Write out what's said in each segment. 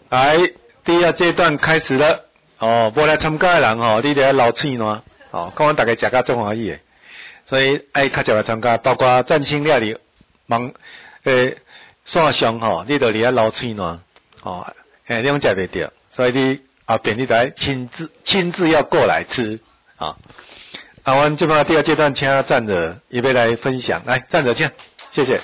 来，第二阶段开始了。哦，无来参加的人吼，你得流嘴喏。哦，看阮大家食甲足欢喜的，所以爱较少来参加，包括战星料理、线上吼，你得离遐流嘴喏。哦，你拢食袂着，所以你后边你得亲自要过来吃啊。阮这边第二阶段请站者也要来分享，来站者请，谢谢。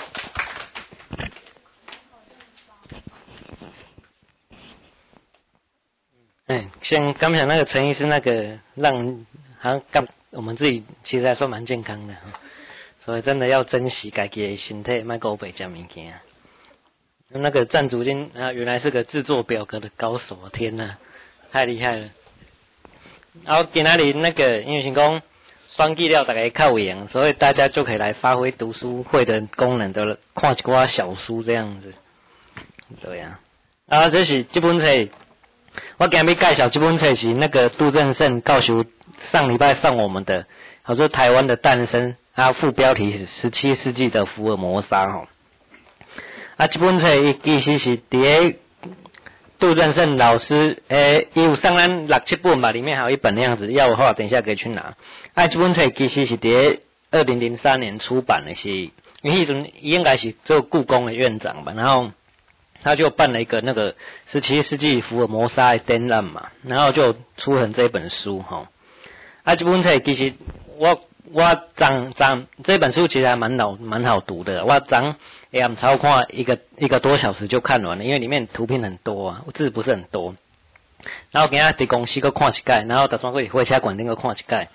像刚才那个陈医师那个让好像我们自己其实还算蛮健康的，所以真的要珍惜自己的身体，莫过白吃物件。那个赞竹金原来是个制作表格的高手，天哪，太厉害了。然后今仔日那个因为是讲双计料大家较有闲，所以大家就可以来发挥读书会的功能的，看一寡小书这样子。对啊，这是这本册。我今日要介绍这本册是那个杜正胜教授上礼拜送我们的，叫做《台湾的诞生》，它副标题是17世纪的福尔摩沙吼。这本册伊其实是伫杜正胜老师伊有送咱6-7本吧，里面还有一本那样子，要的话等一下可以去拿。这本册其实是伫2003年出版的，是因为迄阵应该是做故宫的院长吧，然后他就办了一个那个17世纪福尔摩沙的展览嘛，然后就出成这本书吼。这本册其实我这本书其实还蛮好读的，我昨下午超看一个多小时就看完了，因为里面图片很多啊，字不是很多。然后今仔伫公司搁看一届，然后打算去火车馆顶搁看一届，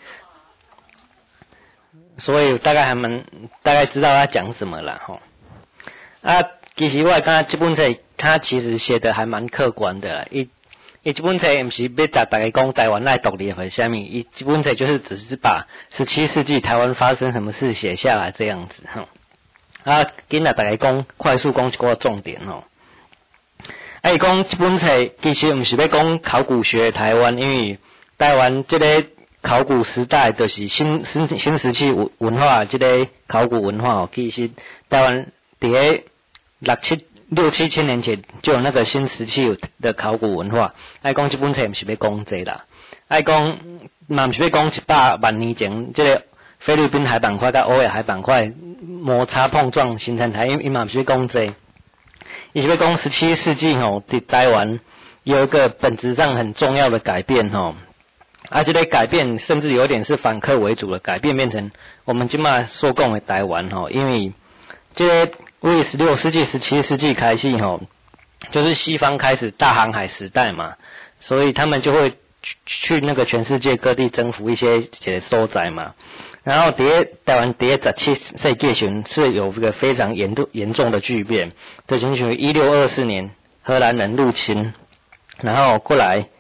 所以大概知道他讲什么啦吼。其实我感觉这本册它其实写的还蛮客观的啦，伊这本册不是要甲大家讲台湾来独立或者什么，伊这本册就是只是把17世纪台湾发生什么事写下来这样子吼。今仔大家讲快速讲一个重点吼。伊讲这本册其实不是要讲考古学台湾，因为台湾这个考古时代就是新时期文化这个考古文化吼，其实台湾伫6-7千年前就有那个新时期的考古文化。讲这本册不是要讲这啦，讲嘛不是要讲100万年前这个菲律宾海板块跟欧亚海板块摩擦碰撞形成台，因为嘛不是要讲这，伊是要讲17世纪吼，伫台湾有一个本质上很重要的改变吼。这个改变甚至有点是反客为主的改变，变成我们今嘛所讲的台湾吼，因为这个为16世纪、17世纪开始吼，就是西方开始大航海时代嘛，所以他们就会去那个全世界各地征服一些所在嘛。然后台湾17世纪是有一个非常严重的巨变，就是1624年荷兰人入侵，然后过来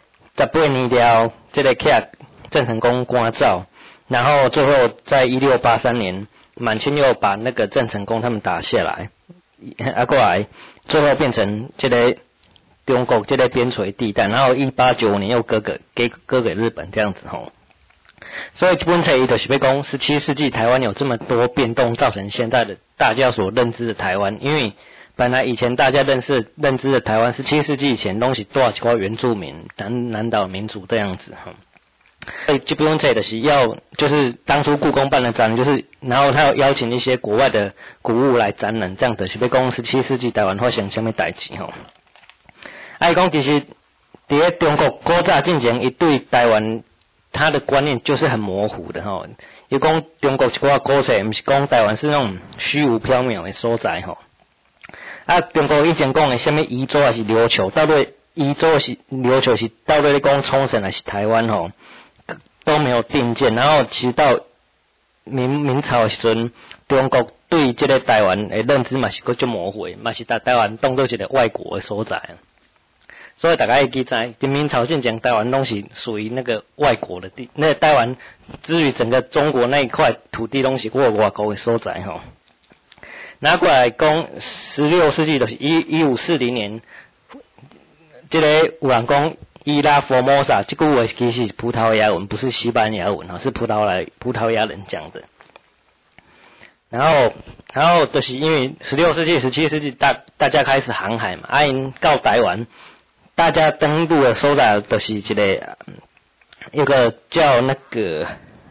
18年了，这个客郑成功赶走，然后最后在1683年。满清又把那个郑成功他们打下来，过来，最后变成这个中国这个边陲地带，然后1895年又割给日本这样子吼。所以这本册伊就是要讲17世纪台湾有这么多变动，造成现在的大家所认知的台湾，因为本来以前大家认知的台湾17世纪以前都是多少几块原住民、南岛民族这样子吼。所以这本册就是当初故宫办的展览，就是然后他有邀请一些国外的古物来展览，这样子是要讲17世纪台湾发生什么代志吼。讲其实伫中国古早进前，伊对台湾他的观念就是很模糊的吼。伊讲中国一寡古册，不是讲台湾是那种虚无缥缈的所在吼。中国以前讲的什么彝族还是琉球，到底彝族是琉球是到底讲冲绳还是台湾吼？都没有定见，然后其实到明朝的时阵，中国对这个台湾的认知嘛是够就模糊的，嘛是台湾当作一个外国的所在，所以大家会记在明朝进前，台湾拢是属于那个外国的地，那个台湾至于整个中国那一块土地拢是外国的所在吼。拿过来讲，16世纪就是1540年，这个有人讲。伊拉佛摩萨这句话其实是葡萄牙文，不是西班牙文，是葡萄牙人讲的。然后就是因为16世纪、17世纪大家开始航海嘛，因到台湾大家登陆的所在就是一个叫那个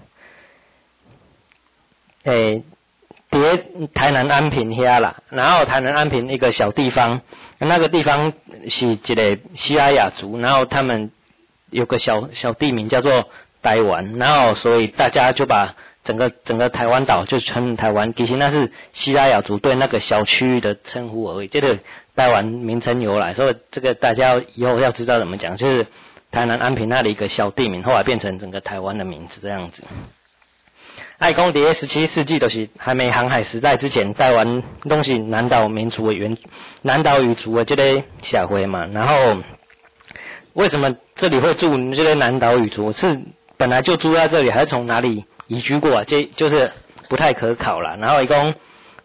台南安平遐啦，然后台南安平一个小地方，那个地方是一个西拉雅族，然后他们有个小地名叫做台湾，然后所以大家就把整个台湾岛就称台湾，其实那是西拉雅族对那个小区域的称呼而已，这个台湾名称由来，所以这个大家以后要知道怎么讲，就是台南安平那里一个小地名，后来变成整个台湾的名字这样子。爱讲伫17世纪就是还没航海时代之前，台湾拢是南岛民族的南岛语族的这个社会嘛。然后为什么这里会住这个南岛语族？是本来就住在这里，还是从哪里移居过啊？这就是不太可考啦。然后一共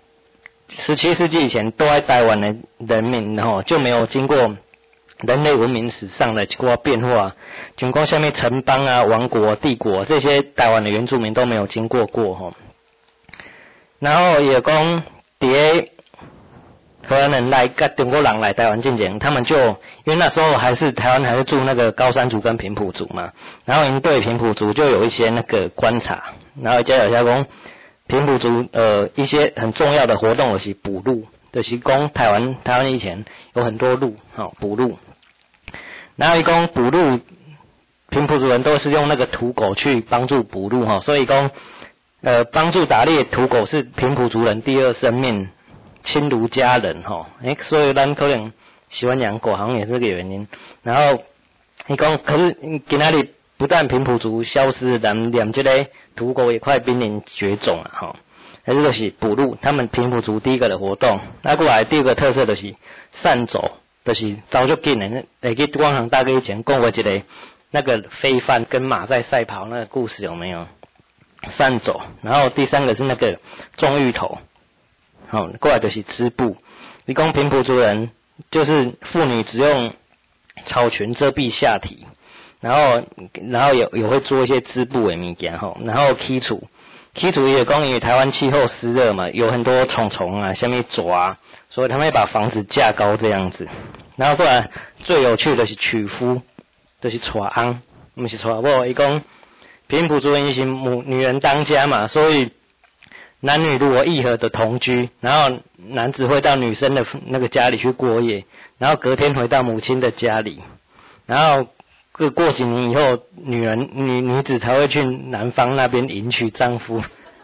17世纪以前都在台湾的人民，然后就没有经过人类文明史上的一个变化，像讲下面城邦啊、王国、帝国这些台湾的原住民都没有经过过吼。然后也讲伫荷兰人来跟中国人来台湾进前，他们就因为那时候台湾还是住那个高山族跟平埔族嘛，然后因对平埔族就有一些那个观察，然后加有下讲平埔族一些很重要的活动就是捕鹿，就是讲台湾以前有很多鹿捕鹿。然后伊讲捕鹿，平埔族人都是用那个土狗去帮助捕鹿所以讲帮助打猎土狗是平埔族人第二生命，亲如家人所以咱可能喜欢养狗，好像也是这个原因。然后伊讲，可是今仔日不但平埔族消失，连这个土狗也快濒临绝种了这就是捕鹿，他们平埔族第一个的活动。那过来第二个特色就是散走。就是早就紧的，会记光行大哥以前讲过一个那个飞帆跟马在赛跑那个故事有没有？散走，然后第三个是那个种芋头，过来就是织布。你讲平埔族人就是妇女只用草裙遮蔽下体，然后也会做一些织布的物件然后起厝也讲因为台湾气候湿热嘛，有很多虫啊，下面抓所以他们会把房子架高这样子。然后过来最有趣的是娶夫，就是娶翁，不是娶某。伊讲平埔族人是女人当家嘛，所以男女如果议和的同居，然后男子会到女生的那个家里去过夜，然后隔天回到母亲的家里，然后过几年以后，女子才会去男方那边迎娶丈夫。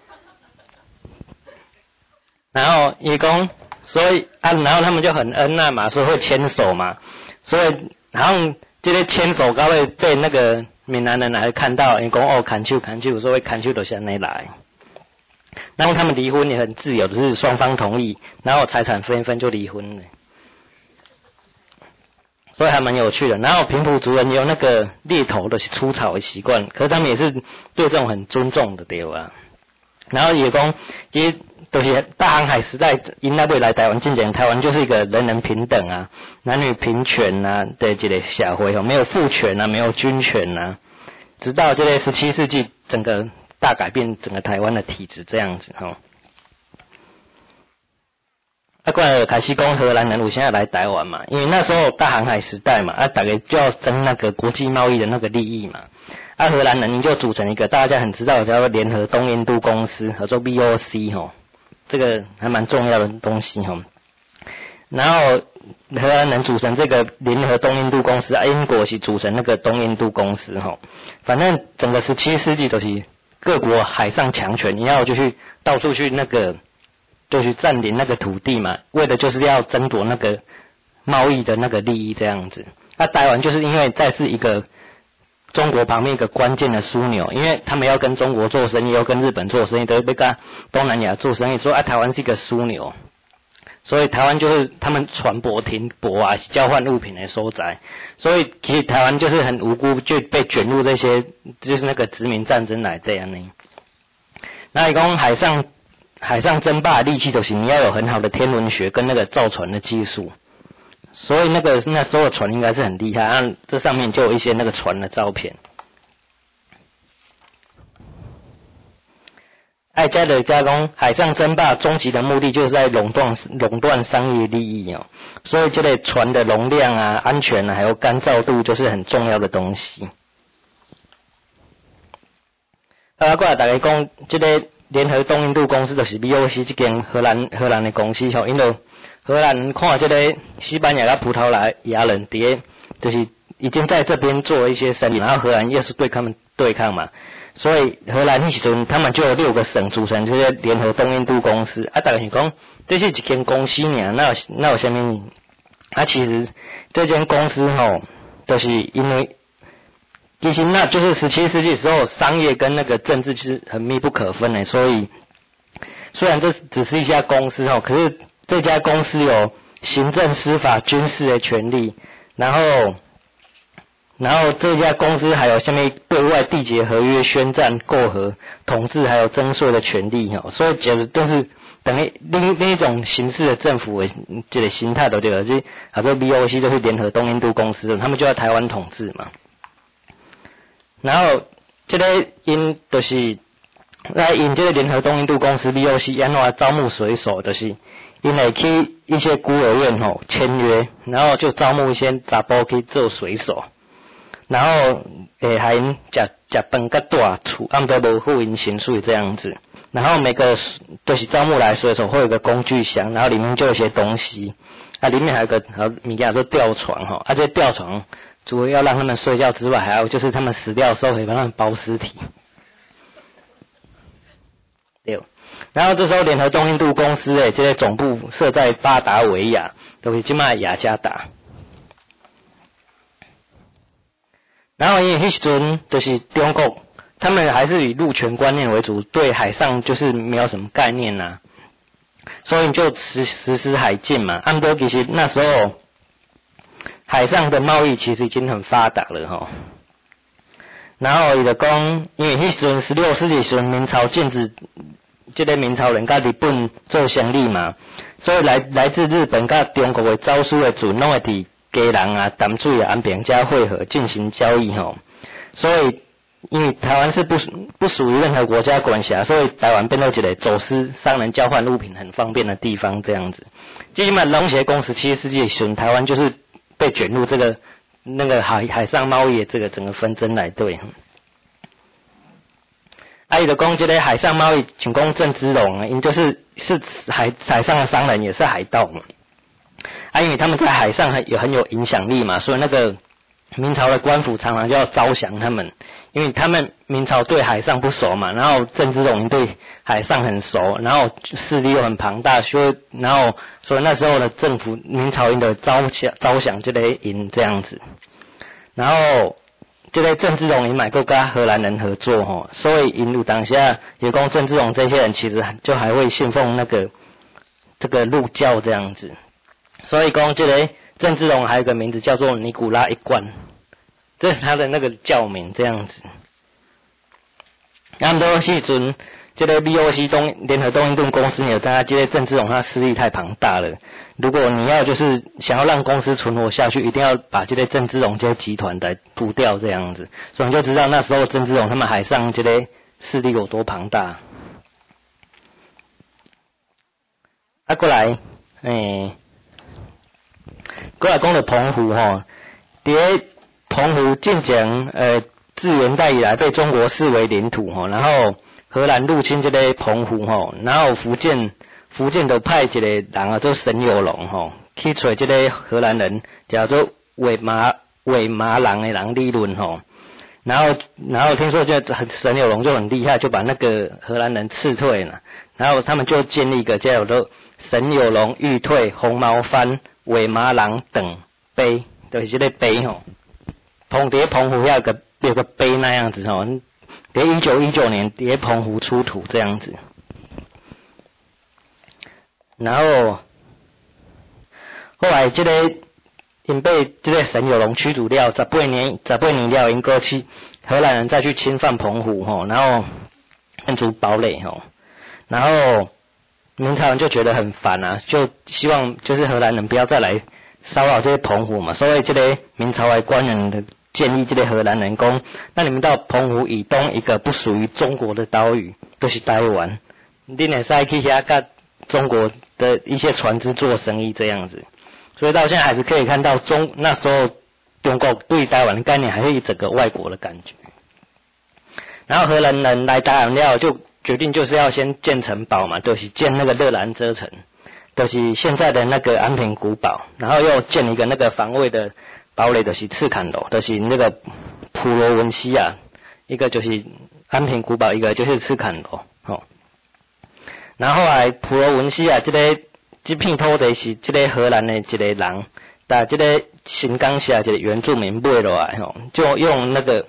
然后伊讲，所以然后他们就很恩爱嘛，所以会牵手嘛，所以然后这个牵手刚会被那个闽南人来看到，伊讲牵手，所以牵手就是安尼来。然后他们离婚也很自由，就是双方同意，然后财产分一分就离婚了。所以还蛮有趣的。然后平埔族人有那个猎头的出草的习惯，可是他们也是对这种很尊重的对吧？然后也讲，其实就是大航海时代，因那未来台湾进前，台湾就是一个人人平等啊，男女平权啊的一个社会没有父权啊，没有军权啊。直到这个17世纪，整个大改变整个台湾的体制这样子过来开始讲荷兰人有现在来台湾嘛，因为那时候大航海时代嘛，大家就要争那个国际贸易的那个利益嘛。荷兰人就组成一个大家很知道的叫做联合东印度公司，合作 VOC 这个还蛮重要的东西然后荷兰人组成这个联合东印度公司，英国是组成那个东印度公司反正整个17世纪都是各国海上强权，你要就去到处去那个就去占领那个土地嘛，为的就是要争夺那个贸易的那个利益这样子。台湾就是因为再是一个中国旁边一个关键的枢纽，因为他们要跟中国做生意，要跟日本做生意，都要跟东南亚做生意，所以台湾是一个枢纽，所以台湾就是他们船舶停泊啊，交换物品的所在，所以其实台湾就是很无辜就被卷入这些就是那个殖民战争来这样呢。那你讲海上争霸的利器就是你要有很好的天文学跟那个造船的技术。所以那时候的船应该是很厉害，这上面就有一些那个船的照片。 加的加工海上争霸终极的目的就是在垄断商业利益哦，所以这类船的容量啊、安全啊，还有干燥度就是很重要的东西。过来大家讲，这个联合东印度公司就是 VOC 这间荷兰的公司吼，因为荷兰看这个西班牙跟葡萄牙人就是已经在这边做一些生意，然后荷兰又是对他们对抗嘛，所以荷兰那时阵他们就有6个省组成这些联合东印度公司。大家是讲这是一间公司尔，那有什么？其实这间公司吼，就是因为其实那就是17世纪时候商业跟那个政治是很密不可分的，所以虽然这只是一家公司吼，可是这家公司有行政、司法、军事的权利，然后这家公司还有下面对外缔结合约、宣战、购和、统治还有征税的权利吼，所以就是等于另一种形式的政府的这个形态，对不对？就是说 VOC 就是联合东印度公司，他们就在台湾统治嘛。然后这个因就是因这个联合东印度公司 VOC 安怎招募水手，就是因为去一些孤儿院吼签约，然后就招募一些查甫去做水手，然后还因食饭甲大厝，暗都无付因薪水这样子。然后每个就是招募来水手会有个工具箱，然后里面就有一些东西，里面还有个物件做吊床吼，这吊床除了要让他们睡觉之外，还有就是他们死掉的时候可以帮他们包尸体。对，然后这时候联合东印度公司这些总部设在巴达维亚，就是现在雅加达。然后因为那时阵就是中国，他们还是以陆权观念为主，对海上就是没有什么概念啊，所以就实施海禁嘛。按多其实那时候海上的贸易其实已经很发达了吼。然后伊就讲，因为迄时阵16世纪时阵明朝禁止这个明朝人甲日本做生意嘛，所以来自日本甲中国的招书的船拢会伫基隆啊、淡水啊、安平遮汇合进行交易吼。所以因为台湾是不属于任何国家管辖，所以台湾变成一个走私商人交换物品很方便的地方这样子。基本上龙协公17世纪时阵，台湾就是被卷入这个那个海上贸易的这个整个纷争来对。伊就讲这个海上贸易，像讲郑芝龙，因就是海上的商人，也是海盗嘛。因为他们在海上很有影响力嘛，所以那个明朝的官府常常就要招降他们，因为他们明朝对海上不熟嘛，然后郑芝龙对海上很熟，然后势力又很庞大，所以那时候的政府明朝因的招降这类营这样子，然后这个郑芝龙也买过跟荷兰人合作吼，所以因有当下也讲郑芝龙这些人其实就还会信奉这个陆教这样子，所以讲这个郑芝龙还有一个名字叫做尼古拉一贯，这是他的那个教名这样子。那么多时阵，这个 VOC 联合东印度公司有他这个郑芝龙他势力太庞大了，如果你要就是想要让公司存活下去，一定要把这个郑芝龙这个集团来除掉这样子，所以你就知道那时候郑芝龙他们海上这个势力有多庞大。过来，过来讲到澎湖吼，伫澎湖进前自元代以来被中国视为领土吼，然后荷兰入侵这个澎湖吼，然后福建就派一个人做沈有龙吼，去找这个荷兰人叫做伪麻郎的人理论吼，然后听说这沈有龙就很厉害，就把那个荷兰人斥退了，然后他们就建立一个叫做沈有龙、玉退、红毛番、伪麻郎等碑，就是这个碑吼，澎湖有个碑那样子吼，在1919年在澎湖出土这样子，然后后来这个因被这个沈有龙驱逐了18年了，因过去荷兰人再去侵犯澎湖吼，然后建筑堡垒吼，然后明朝人就觉得很烦啊，就希望就是荷兰人不要再来骚扰这些澎湖嘛，所以这个明朝的官人建议这个荷兰人讲，那你们到澎湖以东一个不属于中国的岛屿，就是台湾，你会使去遐跟中国的一些船只做生意这样子。所以到现在还是可以看到那时候中国对台湾的概念还是一整个外国的感觉。然后荷兰人来台湾了，就决定就是要先建城堡嘛，就是建那个热兰遮城，就是现在的那个安平古堡，然后又建一个那个防卫的堡垒，就是赤坎楼，就是那个普罗文西亚，一个就是安平古堡，一个就是赤坎楼，然后后来普罗文西亚这片土地是这个荷兰的一个人，把这个新港峡一个原住民买落来就用那个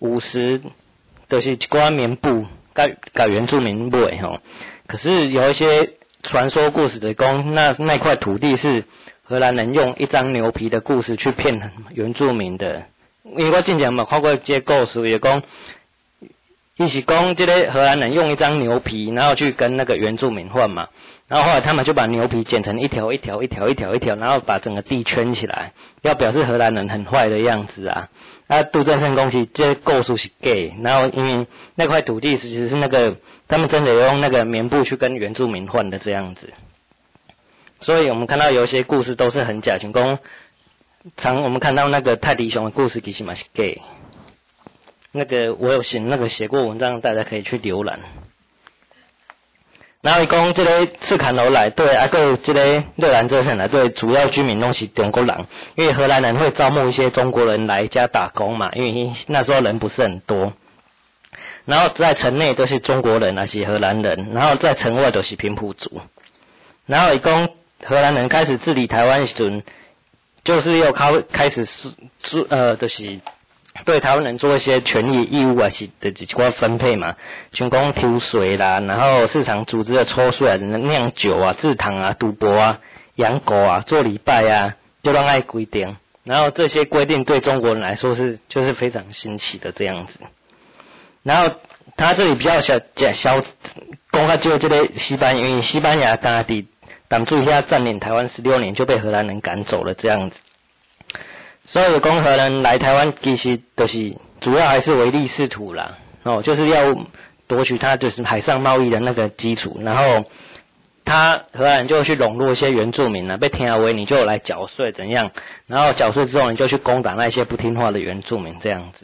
50，就是一寡棉布甲原住民买可是有一些传说故事的讲，那块土地是荷兰人用一张牛皮的故事去骗原住民的。因为我之前嘛看过这个故事，也讲，伊是讲这个荷兰人用一张牛皮，然后去跟那个原住民换嘛，然后后来他们就把牛皮剪成一条一条，然后把整个地圈起来，要表示荷兰人很坏的样子啊。杜正胜讲是这故事是假，然后因为那块土地其实是那个他们真的用那个棉布去跟原住民换的这样子。所以我们看到有一些故事都是很假，像讲我们看到那个泰迪熊的故事其实嘛是假。那个我有写过文章，大家可以去浏览。然后伊讲这个赤坎楼内对，还有这个热兰遮城内对，主要居民都是中国人，因为荷兰人会招募一些中国人来家打工嘛，因为那时候人不是很多。然后在城内都是中国人，还是荷兰人，然后在城外都是平埔族。然后伊讲荷兰人开始治理台湾时阵，就是又开始就是对台湾人做一些权利义务啊，是的一寡分配嘛，像讲抽税啦，然后市场组织的抽税啊，酿酒啊、制糖啊、赌博啊、养狗啊、做礼拜啊，就让爱规定。然后这些规定对中国人来说就是非常新奇的这样子。然后他这里比较小讲较就这个西班牙，因为西班牙当地挡住一下占领台湾16年，就被荷兰人赶走了这样子。所以讲荷兰来台湾其实就是主要还是唯利是图啦，就是要夺取他就是海上贸易的那个基础，然后荷兰人就去笼络一些原住民被听为你就来缴税怎样，然后缴税之后你就去攻打那些不听话的原住民这样子。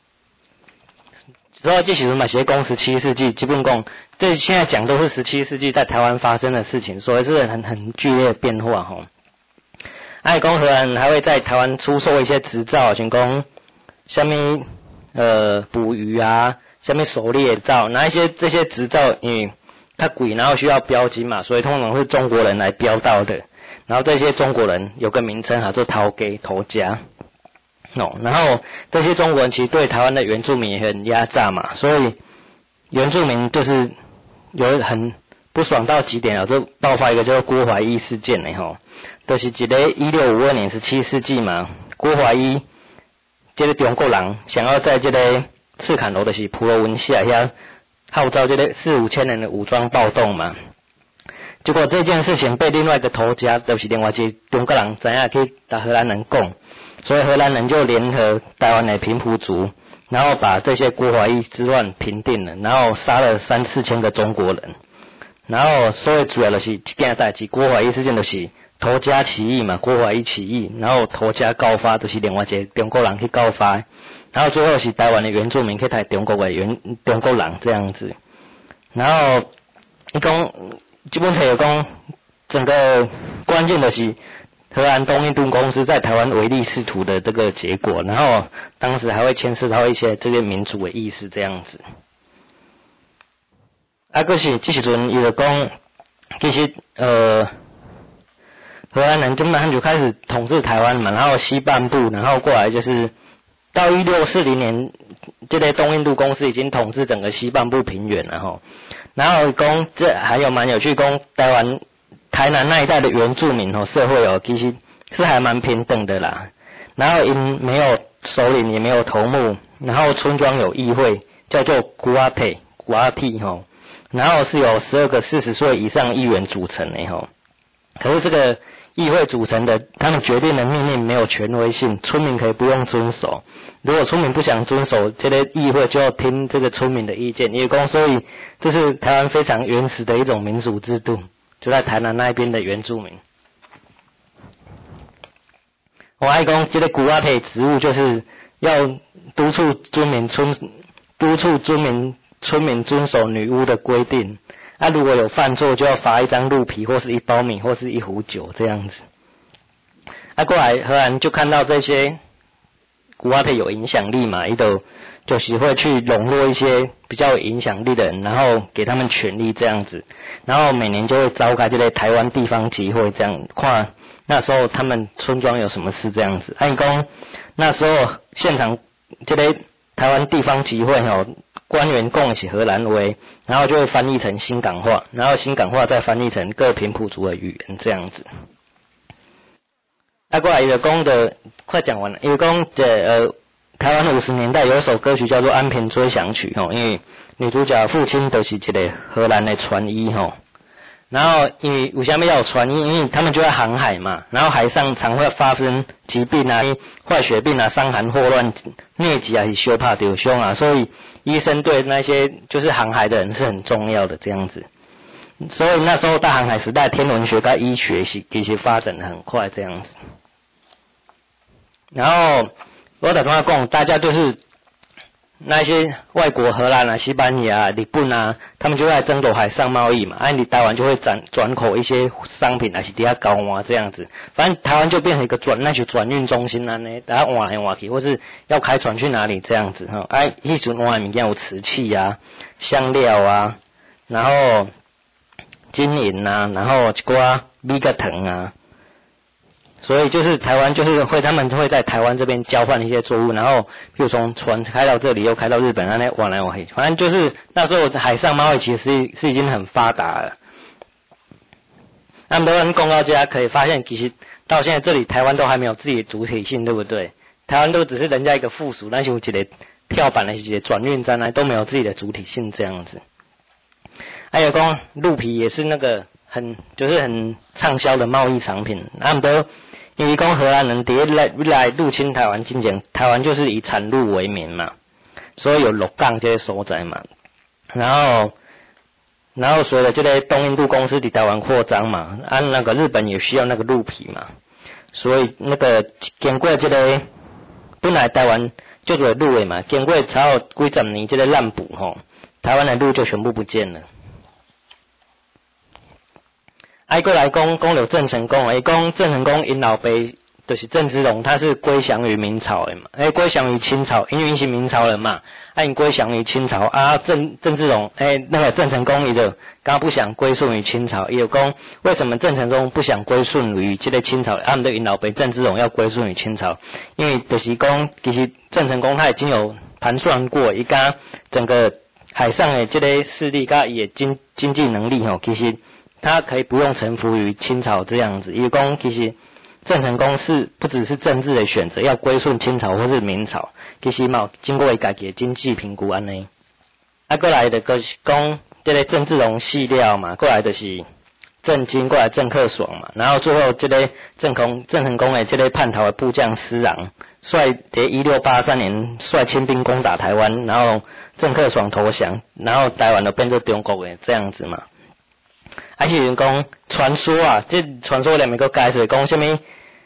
之后这时候嘛是讲17世纪，基本讲这现在讲都是17世纪在台湾发生的事情，所以是很剧烈的变化讲荷兰还会在台湾出售一些执照，像讲什么捕鱼啊，什么狩猎照，这些执照因为它贵，然后需要标金嘛，所以通常是中国人来标到的。然后这些中国人有个名称叫做头家。然后这些中国人其实对台湾的原住民也很压榨嘛，所以原住民就是有很不爽到极点了，就爆发一个叫做郭怀义事件就是一个1652年17世纪嘛，郭怀义这个中国人想要在这个赤坎楼就是普罗文西亚遐号召这个4、5千人的武装暴动嘛，结果这件事情被另外一个头家，就是另外一个中国人知影去跟荷兰人讲，所以荷兰人就联合台湾的平埔族，然后把这些郭怀义之乱平定了，然后杀了3、4千个中国人，然后所以主要就是这件代志，郭怀义事件就是头家起义嘛，郭怀义起义，然后头家告发就是另外一个中国人去告发，然后最后是台湾的原住民去台中国的中国人这样子。然后伊讲基本上有讲整个关键的是荷兰东印度公司在台湾唯利是图的这个结果，然后当时还会牵涉到一些这些民族的意识这样子。可是这时阵伊就讲其实荷兰人根本就开始统治台湾嘛，然后西半部，然后过来就是到1640年，这个东印度公司已经统治整个西半部平原了然后讲这还有蛮有趣，讲台南那一带的原住民社会其实是还蛮平等的啦。然后因没有首领也没有头目，然后村庄有议会叫做古阿蒂然后是由12个40岁以上议员组成的可是这个议会组成的，他们决定的命令没有权威性，村民可以不用遵守。如果村民不想遵守，这个议会就要听这个村民的意见。也讲，所以这是台湾非常原始的一种民主制度，就在台南那边的原住民。我爱讲，这个古阿培职务就是要督促村民遵守女巫的规定。如果有犯错，就要罚一张鹿皮，或是一包米，或是一壶酒这样子。过来荷兰就看到这些古阿培有影响力嘛，就是会去笼络一些比较有影响力的人，然后给他们权力这样子，然后每年就会召开这类台湾地方集会这样，看那时候他们村庄有什么事这样子。讲那时候现场这类台湾地方集会官员讲的是荷兰话，然后就会翻译成新港话，然后新港话再翻译成各平埔族的语言这样子。过来就讲的快讲完了，因为讲台湾50年代有一首歌曲叫做《安平追想曲》因为女主角父亲都是一个荷兰的船医然后因为为什么要有船医？因为他们就在航海嘛，然后海上常会发生疾病啊、坏血病啊、伤寒霍乱、疟疾啊、相拍丢伤啊，所以医生对那些就是航海的人是很重要的这样子。所以那时候大航海时代，天文学跟医学其实发展的很快这样子。然后我打电话讲，大家就是那些外国荷兰啊、西班牙、日本啊，他们就在争夺海上贸易嘛，你台湾就会转口一些商品还是底下交换这样子，反正台湾就变成一个转运中心啊呢，大家换来换去，或是要开船去哪里这样子那时候换的物件有瓷器啊、香料啊，然后金银啊，然后一寡米个糖啊。所以就是台湾就是他们会在台湾这边交换一些作物，然后比如从船开到这里又开到日本，那往来往去，反正就是那时候海上贸易其实是已经很发达了。那么人公告家可以发现，其实到现在这里台湾都还没有自己的主体性，对不对？台湾都只是人家一个附属，但是有一个跳板的一些转运站都没有自己的主体性这样子。还有讲鹿皮也是那个很畅销的贸易产品，因為講荷蘭人第一來入侵台灣之前，台灣就是以產鹿為名嘛，所以有鹿港這些所在嘛，然後隨着這個東印度公司在台灣擴張嘛，那個日本也需要那個鹿皮嘛，所以那個經過這個本來台灣就有鹿的嘛，經過超幾十年這個濫捕台灣的鹿就全部不見了。過來講到鄭成功，講鄭成功因老爸就是鄭芝龍，他是歸降於明朝的嘛，歸降於清朝，因為是明朝人嘛，因歸降於清朝鄭芝龍，那個鄭成功伊就剛不想歸順於清朝，伊就講為什麼鄭成功不想歸順於這個清朝，們的因老爸鄭芝龍要歸順於清朝，因為就是講其實鄭成功他已經有盤算過，伊家整個海上的這個勢力跟伊的經濟能力其實他可以不用臣服於清朝這樣子，因為講其實鄭成功是不只是政治的選擇，要歸順清朝或是明朝，其實嘛經過家己的經濟評估安尼。過來的就是講這個鄭芝龍死了嘛，過來就是鄭經，過來鄭克爽嘛，然後最後這個鄭成功的這個叛逃的部將施琅，率在1683年率清兵攻打台灣，然後鄭克爽投降，然後台灣就變做中國的這樣子嘛。還是有人講傳說啊，這傳說裡面個解釋講什麼？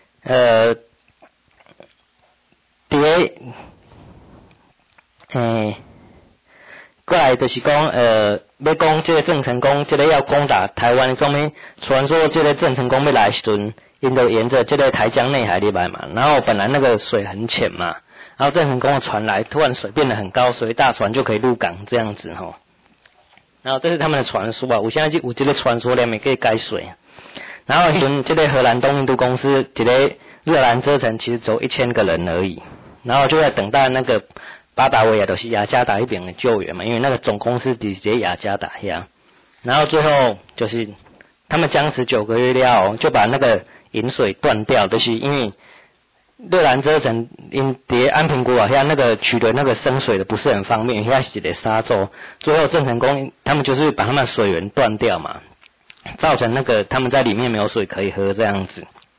過來就是講要講這個鄭成功，這個要攻打台灣，講咩？傳說這個鄭成功要來時陣，因就沿着這個台江內海裡來嘛，然後本來那個水很淺嘛，然後鄭成功的船來，突然水變得很高，所以大船就可以入港這樣子吼。然後這是他們的傳說啊，我現在就有這個傳說裡面可以改水。然後這個荷蘭東印度公司這個熱蘭遮城其實只有1000個人而已，然後就在等待那個巴達維亞都是雅加達那邊的救援嘛，因為那個總公司直接雅加達呀。然後最後就是他們僵持9個月了，就把那個引水斷掉，就是因為熱蘭遮城因在安平古堡下那個取得那個生水的不是很方便，現在是在沙洲，最後鄭成功他們就是把他們水源斷掉嘛，造成那個他們在裡面沒有水可以喝這樣子。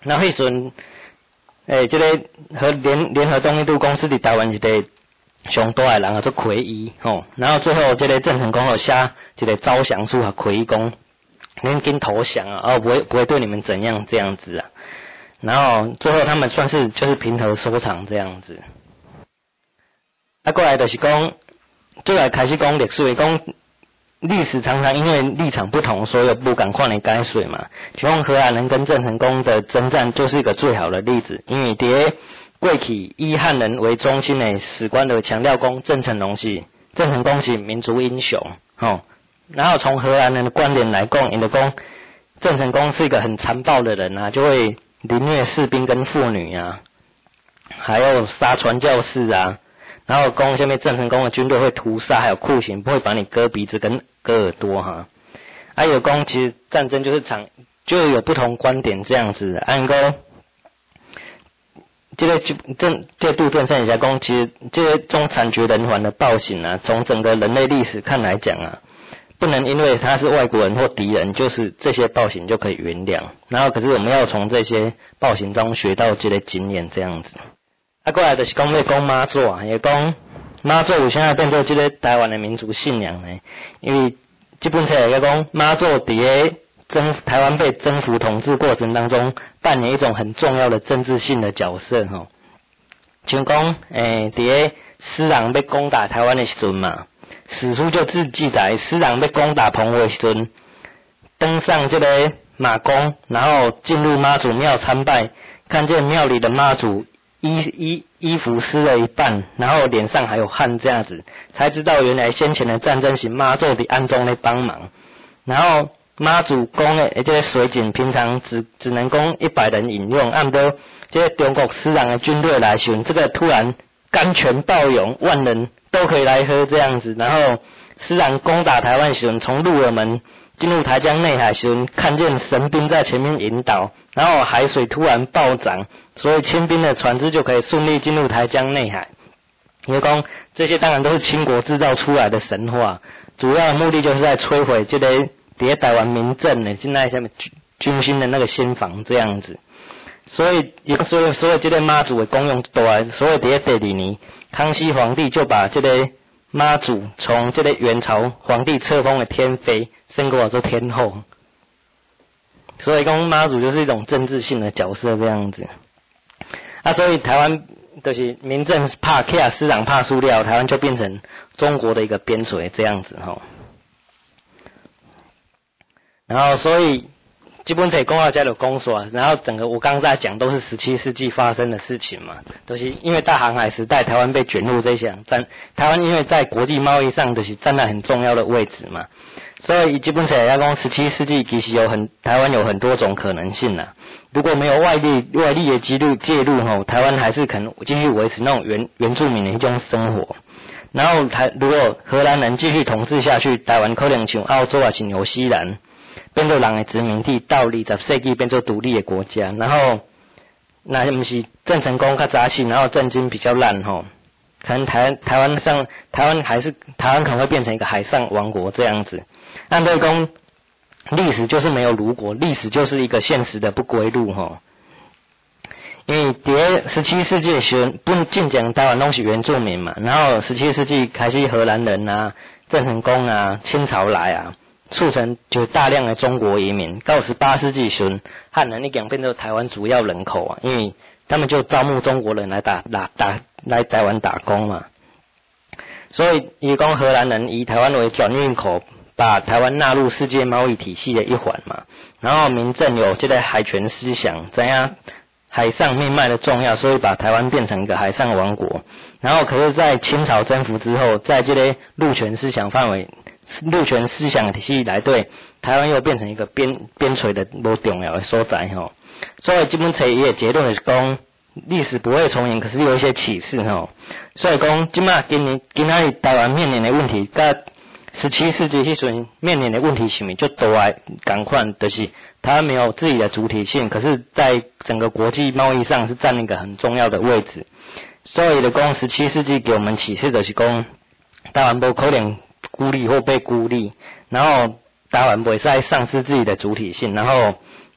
然后迄阵这个联合动力度公司伫台湾一个上大的人叫做奎一吼，然后最后这个郑成功有写一个招降书啊，奎一讲您跟投降啊，不会对你们怎样这样子啊，然后最后他们算是就是平和收场这样子。过来就是讲，最来开始讲历史，讲历史常常因为立场不同，所以有不赶快的改水嘛。就像荷兰人跟郑成功的征战就是一个最好的例子，因为在过去以汉人为中心的史观的强调讲郑成功是民族英雄，然后从荷兰人的观点来讲，因为讲郑成功是一个很残暴的人啊，就会凌虐士兵跟妇女啊，还有杀传教士啊。然后讲下面郑成功的军队会屠杀，还有酷刑，不会把你割鼻子跟割耳朵哈。有讲其实战争就有不同观点这样子。按讲这个杜正胜一下讲，其实这个种惨绝人寰的暴行啊，从整个人类历史看来讲啊，不能因为他是外国人或敌人，就是这些暴行就可以原谅。然后可是我们要从这些暴行中学到这个经验这样子。过来就是讲要讲妈祖啊，也讲妈祖为啥会变做这个台湾的民族信仰呢？因为这本册也讲妈祖伫个台湾被征服统治过程当中扮演一种很重要的政治性的角色吼。像讲伫个施琅要攻打台湾的时阵嘛，史书就记载施琅要攻打澎湖的时阵，登上这个马公，然后进入妈祖庙参拜，看见庙里的妈祖衣服湿了一半，然后脸上还有汗这样子，才知道原来先前的战争是妈祖伫暗中咧帮忙。然后妈祖宫的这个水井平常只能供100人饮用，按照这个中国施琅的军队来时，这个突然甘泉暴涌，万人都可以来喝这样子。然后施琅攻打台湾时，从鹿耳门进入台江内海时，看见神兵在前面引导，然后海水突然暴涨，所以清兵的船只就可以顺利进入台江内海。因为讲这些当然都是清国制造出来的神话，主要的目的就是在摧毁这个在台湾民政的现在下面军心的那个先防这样子。所以这个妈祖的功用大，所以在第2年，康熙皇帝就把这个妈祖从这个元朝皇帝册封的天妃升过做天后，所以讲妈祖就是一种政治性的角色这样子。所以台湾就是民政怕起施琅怕输了，台湾就变成中国的一个边陲这样子吼。然后所以基本上讲到这就讲说，然后整个我刚刚在讲都是17世纪发生的事情嘛，都是因为大航海时代台湾被卷入这些台湾因为在国际贸易上就是占了很重要的位置嘛，所以基本上要讲17世纪其实台湾有很多种可能性啦。如果没有外力的介入吼，台湾还是可能继续维持那种原住民的一种生活。然后如果荷兰人继续统治下去，台湾可能像澳洲啊，像纽西兰变做人的殖民地，到20世纪变做独立的国家。然后那不是郑成功较早死，然后政经比较烂吼，可能台湾可能会变成一个海上王国这样子。按对讲历史就是没有如果，历史就是一个现实的不归路吼。因为在17世纪的时候，不进讲台湾都是原住民嘛，然后17世纪开始荷兰人啊、郑成功啊、清朝来啊，促成就大量的中国移民。到18世纪时，汉人已经变成台湾主要人口啊，因为他们就招募中国人来来台湾打工嘛。所以以讲荷兰人以台湾为转运口，把台湾纳入世界贸易体系的一环嘛。然后民政有这个海权思想，怎样海上命脉的重要，所以把台湾变成一个海上王国。然后可是在清朝征服之后，在这个陆权思想体系来对台湾又变成一个边陲的不重要的所在吼。所以这本册伊的结论是讲历史不会重演，可是有一些启示吼。所以讲今仔日台湾面临的问题，甲17世纪迄阵面临的问题是咪就多啊同款，就是它没有自己的主体性，可是在整个国际贸易上是占一个很重要的位置。所以就讲17世纪给我们启示的是讲台湾不可能孤立或被孤立，然后台湾不会再丧失自己的主体性，然后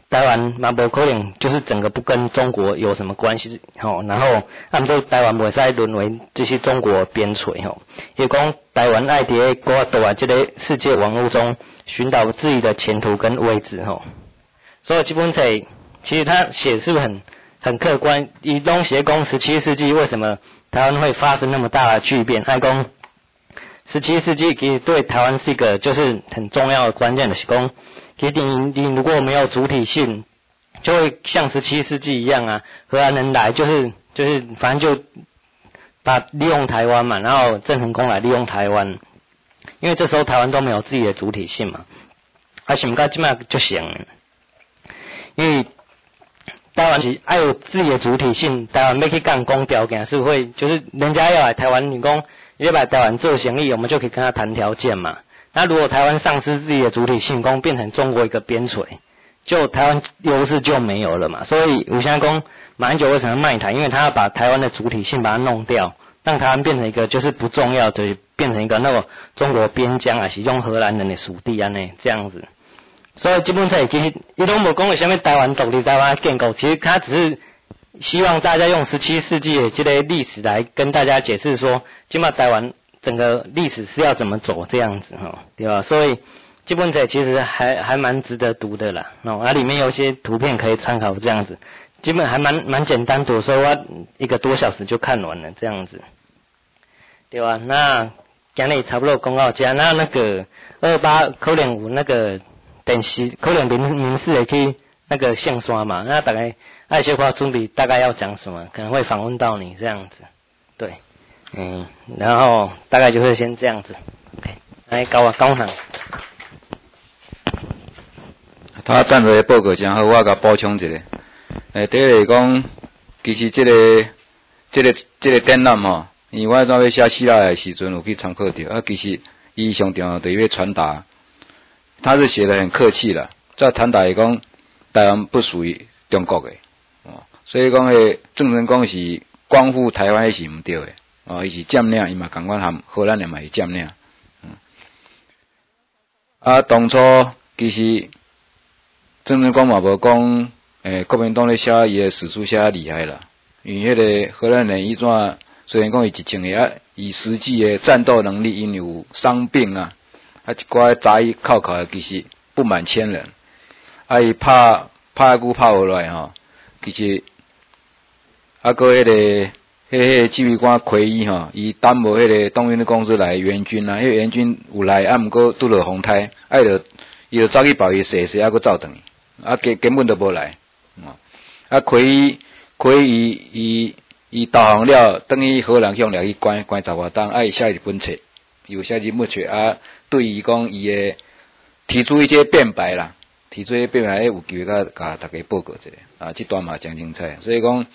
台湾嘛无可能就是整个不跟中国有什么关系吼，然后按说台湾袂使沦为这些中国边陲吼，也讲台湾爱伫个大啊这个世界网络中寻找自己的前途跟位置吼，所以这本册其实他写是不是很客观？以东协公17世纪为什么台湾会发生那么大的巨变？爱讲17世纪其实对台湾是一个就是很重要的关键的是讲。其实你如果没有主体性，就会像17世纪一样啊，荷兰人来就是反正就利用台湾嘛，然后郑成功来利用台湾，因为这时候台湾都没有自己的主体性嘛，想到现在就行，因为台湾是要有自己的主体性，台湾要去干公条件是会就是人家要来台湾，你讲要来台湾做生意，我们就可以跟他谈条件嘛。那如果台湾丧失自己的主体性，变成中国一个边陲，就台湾优势就没有了嘛。所以吴湘公马英九为什么卖台？因为他要把台湾的主体性把它弄掉，让台湾变成一个就是不重要的，变成一个那个中国边疆啊，是用荷兰人的属地啊呢这样子。所以这本册其实伊都无讲为什么台湾独立、台湾建构，其实他只是希望大家用17世纪的这个历史来跟大家解释说，今嘛台湾。整个历史是要怎么走这样子哈，对吧？所以这本册其实还蛮值得读的啦。里面有些图片可以参考这样子，基本还蛮简单读，所以我1个多小时就看完了这样子，对吧？那今日差不多讲到这，那个28可能有那个电视，可能民视也可以那个线刷嘛，那大概爱小花准备大概要讲什么，可能会访问到你这样子，对。然后大概就是先这样子 ，OK， 来搞上。 他赞助的报告真好，我甲补充一下。第一个讲，其实这个展览吼，因为我准备写希腊的时阵有去参考到，其实伊上重要就是要传达，他是写得很客气啦，在传达讲台湾不属于中国的，所以讲郑成功是光复台湾是毋对的。伊是占领，伊嘛共款含荷兰人嘛是占领。当初其实郑成功嘛无讲，国民党咧写伊诶史书写厉害啦，因为迄个荷兰人伊怎虽然讲伊一千个伊实际诶战斗能力因有伤病一寡杂役靠的其实不满1000人，伊拍鼓拍落来吼，其实个迄个。指挥官奎伊吼，伊担无迄个东印的公司来援军迄个援军有来，毋过拄着风台，伊就走去包伊踅，佫走转去，根本都无来。奎伊投降了，等于荷兰向掠去关10外档，伊写一本册，有写一本册对伊讲伊诶提出一些辩白啦，有机会甲大家报告一下，这段嘛真精彩，所以讲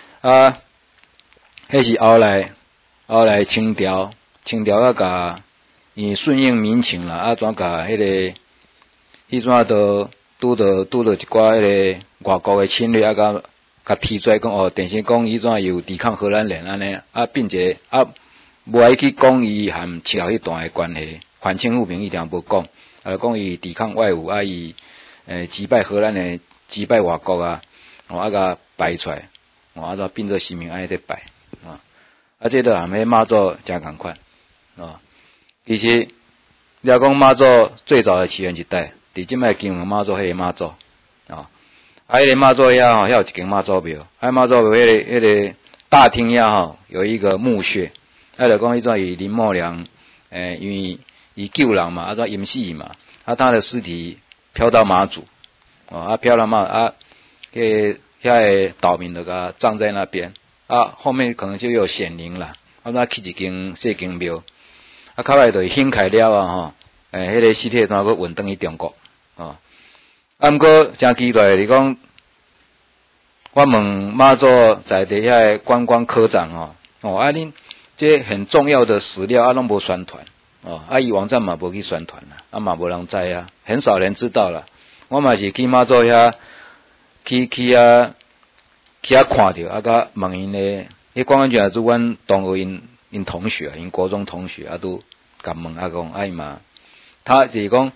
迄是后来清朝甲伊顺应民情啦，怎甲迄阵都拄着一寡迄个外国诶侵略，甲提出来讲电视讲伊怎有抵抗荷兰人安尼，并且无爱去讲伊含赤佬迄段诶关系，反清复明一定无讲，讲伊抵抗外侮，伊击败荷兰人，击败外国甲摆出来，再变做新名安尼咧摆。这都含迄妈祖真共款，其实你要讲妈祖最早的起源一代，伫即摆金门妈祖迄个妈祖，迄个妈祖遐遐有一间妈祖庙，妈祖庙迄个大厅遐有一个墓穴，就讲迄阵以林默娘，因为伊救人嘛，怎淹死嘛，他的尸体飘到马祖，飘到遐个岛民就甲葬在那边。后面可能就有显灵啦，那起一间小间庙，较来就是兴开了迄个尸体怎个运转去中国，毋过真奇怪，你讲，我问妈祖在地遐个观光科长恁这很重要的史料拢无宣传，伊网站嘛无去宣传啦，嘛无人知很少人知道啦。我嘛是去妈祖遐去看着，甲问因咧，关键就是阮同学因同学，因国中同学都甲问讲伊嘛，他就是讲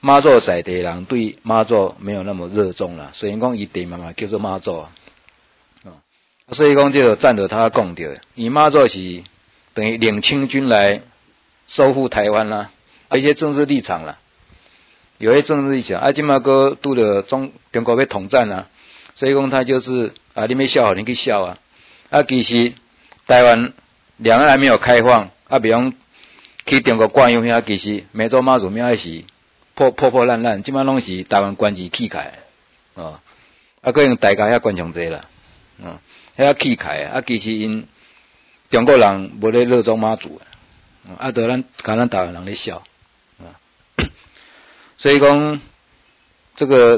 妈祖在地人对妈祖没有那么热衷啦，所以讲伊地嘛叫做妈祖啊。所以讲这个站着他讲到，以妈祖是等于领清军来收复台湾啦，一些政治立场啦，有些政治立场，今嘛个拄着中国要统战啦，所以讲他就是你要笑你去笑啊，其实台湾两岸还没有开放，比方去中国灌油遐，其实湄洲妈祖庙还是破烂烂，即摆拢是台湾关系起开可能大家遐观众济啦，遐起开其实因中国人无咧热衷妈祖就咱台湾人咧笑所以讲这个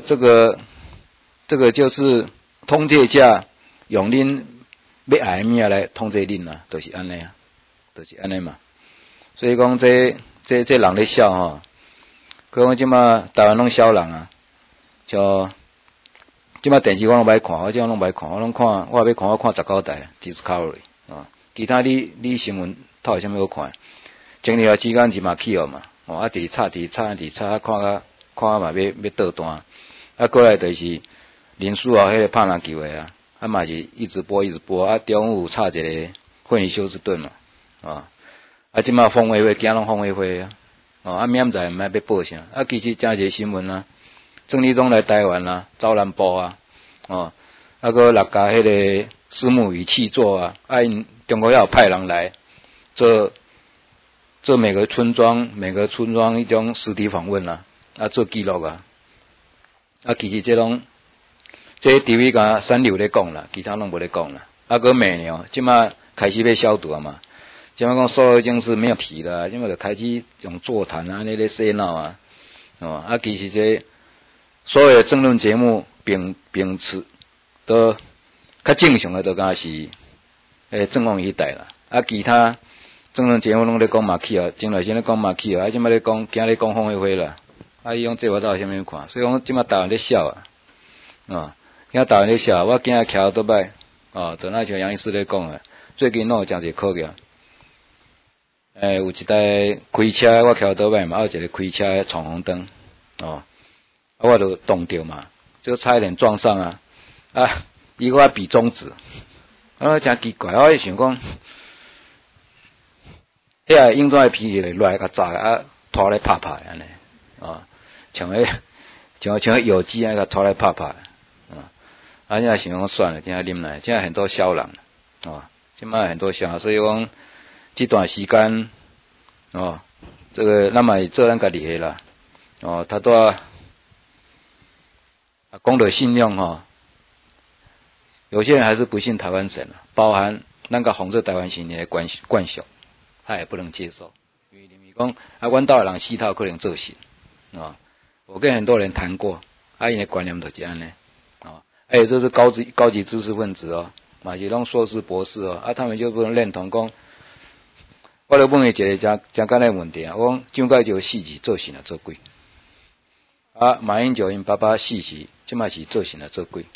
就是通界价用恁要爱物来通界恁就是安尼就是安尼嘛。所以讲这人咧笑可讲即马台湾拢少人像即马电视我拢歹看，我即拢歹看，我要看我看19台 Discovery 其他你新闻透有啥物好看？前段时间是嘛去嘛，直插看嘛要倒单，过来就是林书豪迄个拍篮球的嘛是一直播，中午插一个惠尼休斯顿嘛，即马风味会惊拢风味会明仔载毋知要报啥，其实真一个新闻郑丽中来台湾招南部个六甲迄个私募与气作因中国要有派人来做每个村庄一种实地访问做记录其实这TV 甲三流咧讲啦，其他拢无咧讲啦个每年即马开始要消毒嘛，即马讲所有警司没有提啦，即马就开始用座谈安尼咧洗脑其实这所有的政论节目秉持都较正常的都敢是正风一代啦其他政论节目拢咧讲马去前来先咧讲马去即摆咧讲今咧讲风会啦伊用这话到啥物看，所以讲即摆台湾咧笑今台湾咧笑，我今日徛倒摆就那像杨医师咧讲的，最近拢有诚济考验有一台开车我徛倒摆嘛，有一个开车闯红灯我就动掉嘛，就差一点撞上伊个比中指真奇怪，我想讲遐应该皮咧落来较早拖来拍安尼像有机甲拖来拍现在想讲算了，现在啉来，现在很多小人现在很多小人，所以讲这段时间这个咱嘛做咱家己的啦他都讲到信用有些人还是不信台湾神包含咱甲红色台湾新年的冠秀，他也不能接受，因为讲阮岛的人4套可能做神我跟很多人谈过因的观念就是安尼还有这是高级知识分子嘛是拢硕士博士他们就不能认同讲我就问伊一个真简单的问题我讲蔣介石死是做神做鬼马英九因爸爸死是现在是做神做鬼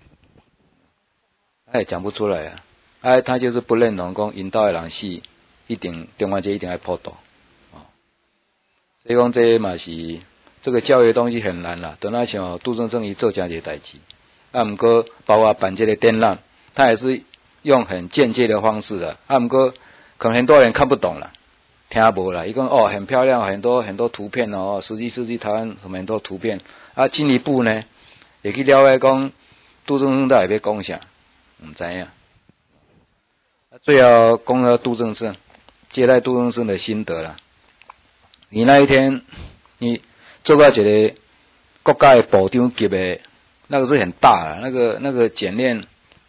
也讲不出来他就是不认同讲引导的人死一定中元节一定要破肚所以讲这嘛是这个教育的东西很难啦，等那像杜正正伊做这样的代志不过包括办这个展览，他也是用很间接的方式不过可能很多人看不懂啦，听无啦，伊讲很漂亮，很多图片17世纪台湾什么很多图片进一步呢也去了解讲杜正胜到底要讲啥不知影最后讲到杜正胜接待杜正胜的心得啦，你那一天你做到一个国家的部长级的那个是很大啦，那个检任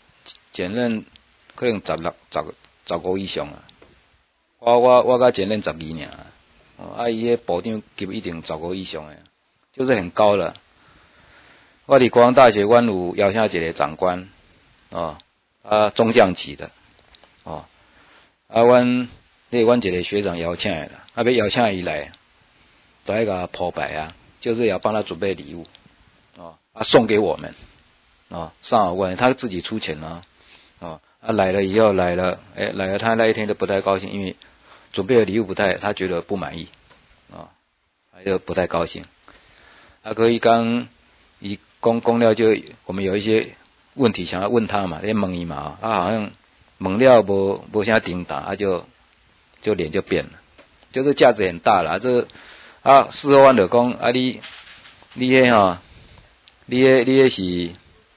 可能15以上我甲检任12尔伊个部长级一定15以上的，就是很高了。我伫国防大学阮有邀请一个长官中将级的阮一个学长邀请的啦要邀请伊来都要给他破白就是要帮他准备礼物送给我们上好关他自己出钱来了以后来了他那一天都不太高兴，因为准备的礼物他觉得不满意他就不太高兴可以伊讲了就我们有一些问题想要问他嘛，咧问伊嘛，好像问了无啥顶答，就脸就变了，就是价值很大啦。这事后阮就讲你迄吼，你迄是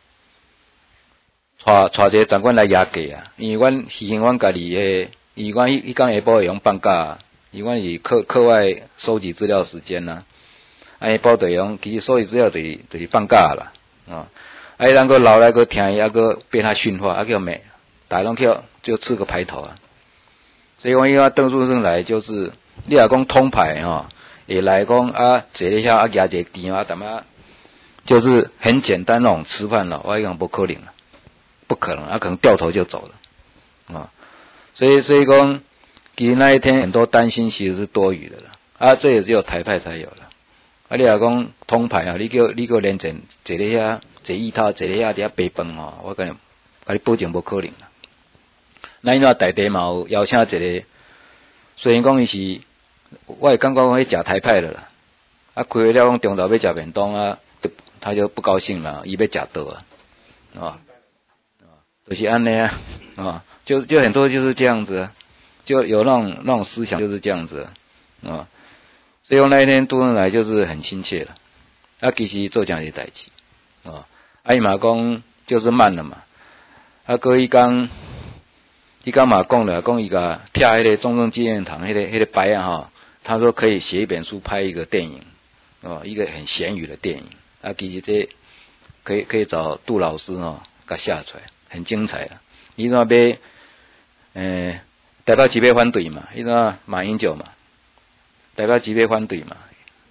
带一个长官来压价啊，因为阮牺牲阮家己诶，因为阮迄天下晡会用放假，因为阮是课外收集资料时间呐。下晡就用，其实收集资料就是放假啦，咱个留来个听伊，个被他驯化，叫咩？大家拢去就吃个排头啊。所以讲伊邓书生来就是，你若讲通牌会来讲坐咧遐夹一个甜淡就是很简单那种吃饭了，我讲不可能了，不可能，可能掉头就走了所以讲，其实那一天很多担心其实是多余的了这也只有台派才有了。你若讲通牌你叫连坐咧遐坐椅头坐咧遐伫遐白饭我甲你保证无可能啦。咱那大地嘛有邀请一个，虽然讲伊是，我也感觉讲迄食台派的啦，开了讲中昼要食便当他就不高兴了，伊要食倒就是安尼就很多就是这样子就有那种思想就是这样子所以说那一天杜恩来就是很亲切了，其实做这样的代志伊嘛讲就是慢了嘛，伊刚嘛讲了，讲伊个贴迄个中正纪念堂迄个牌他说可以写一本书拍一个电影一个很咸鱼的电影其实这可以找杜老师给下出来，很精彩啦。伊那边代表级别反对嘛，伊那马英九嘛，代表级别反对嘛。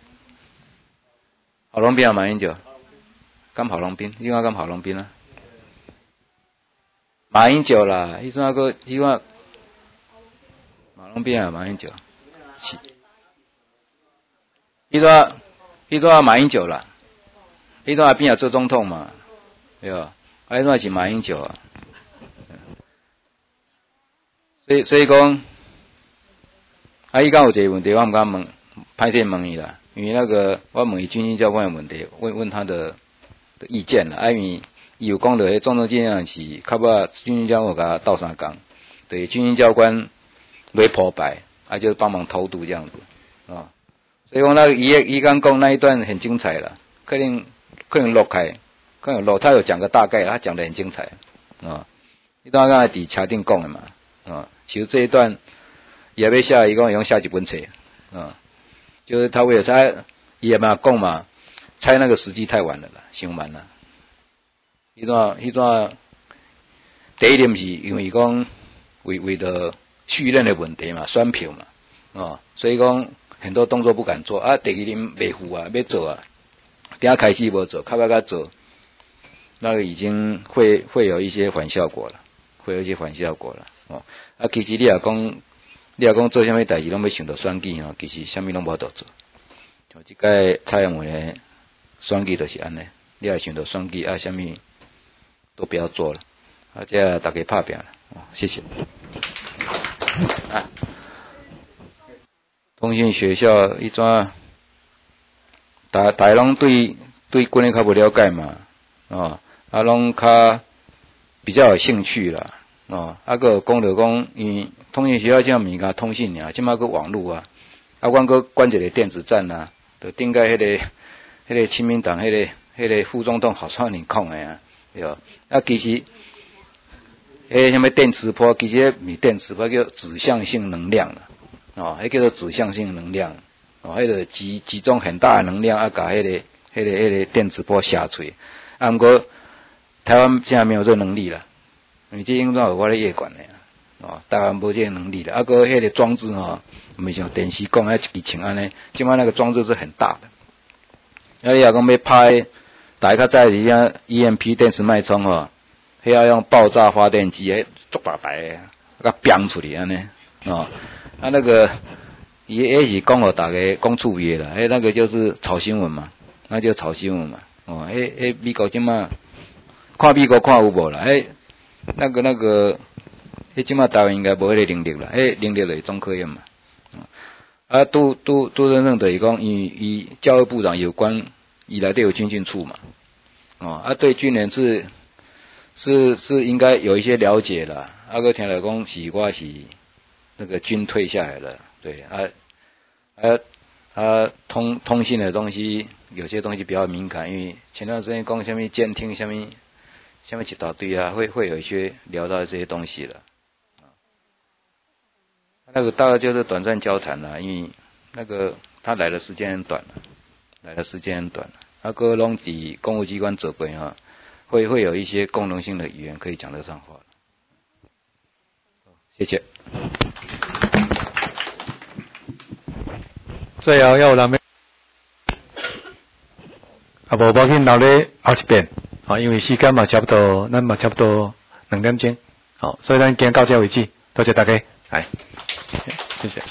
郝龙斌马英九，敢郝龙斌，你看敢郝龙斌马英九啦，迄马龙斌马英九，迄段马英九啦，迄段边做总统嘛，对吧？迄段是马英九所以讲，伊敢有一个问题，我毋敢问，歹势问伊啦，因为那个我问伊军训教官的问题，问他的意见啦，因为伊有讲到迄中正纪念堂是较尾军训教官甲斗相共，对军训教官来破败，就是帮忙偷渡这样子所以讲那伊刚讲那一段很精彩了，可能录开，可能录他有讲个大概，他讲得很精彩一段刚才伫车顶讲的嘛其实这一段也要下一共用下几本册就是他为了猜也嘛讲嘛，猜那个时机太晚了啦，太晚了。迄段第一点是因为讲为了续任的问题嘛，选票嘛所以讲很多动作不敢做第二点未赴要做等下开始无做，较尾做，那个已经会有一些反效果了，其实你若讲做啥物代志拢要想到选举其实啥物拢无得做。像即个蔡英文的选举就是安尼，你若想到选举啥物都不要做了，这大家拍拼了谢谢。通信学校一转，大家拢对军的较不了解嘛拢较比较有兴趣啦个讲到讲，因为通信学校这物件通信即马个网络阮个关一个电子站就顶个迄个亲民党迄个副总统郝少年讲的对吧？其实什么电磁波，其实毋是电磁波，叫指向性能量迄叫做指向性能量迄个集中很大的能量甲迄个电磁波下出去不过台湾现在没有这个能力了，因为这应该有我咧夜管的台湾无这个能力了个迄个装置毋是像电视讲一支像安尼，现在那个装置是很大的你若讲要拍大家较早是像 EMP 电磁脉冲要用爆炸发电机足大台甲飙出去安尼那个也是讲互大家讲趣味啦那个就是炒新闻嘛，那就炒新闻嘛美国即马看美国看有无啦那个即马台湾应该无迄个能力啦能力就是中科院嘛杜先生就是讲伊教育部长有关以来都有军训处嘛，对军人是应该有一些了解了。个听来讲是我是那个军退下来了，对通信的东西有些东西比较敏感，因为前段时间讲什么监听什么一大堆啊，会有一些聊到这些东西了。那个大概就是短暂交谈了，因为那个他来的时间很短了，那个拢伫公务机关做过哈，会有一些功能性的语言可以讲得上话。谢谢。 最后要有人无要紧，留咧后一遍，因为时间嘛差不多，咱嘛差不多2点钟，所以咱今天到这为止，多谢大家，来，谢谢。